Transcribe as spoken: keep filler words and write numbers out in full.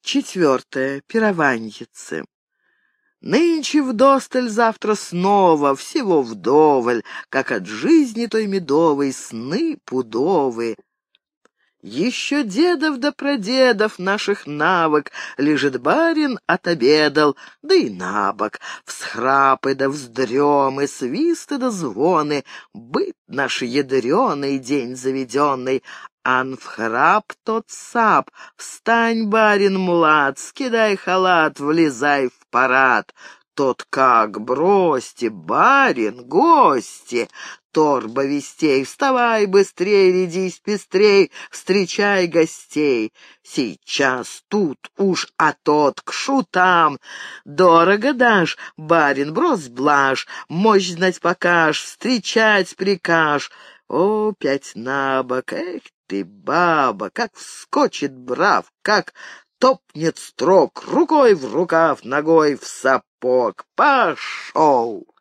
Четвертое. Пированьицы. Нынче вдосталь, завтра снова, всего вдоволь, как от жизни той медовой сны пудовы. Еще дедов да прадедов наших навык, лежит барин, отобедал, да и набок, всхрапы да вздремы, свисты да звоны, быт наш ядреный, день заведенный, ан вхрап тот сап, встань, барин млад, скидай халат, влезай в парад. Тот как, бросьте, барин, гости, торба вестей, вставай быстрей, рядись пестрей, встречай гостей. Сейчас тут уж, а тот к шутам. Дорого дашь, барин, брось блажь, мощь знать покаж, встречать прикаж. О, пять на бок, эх ты, баба, как вскочит брав, как топнет строк, рукой в рукав, ногой в сапог. Пошел!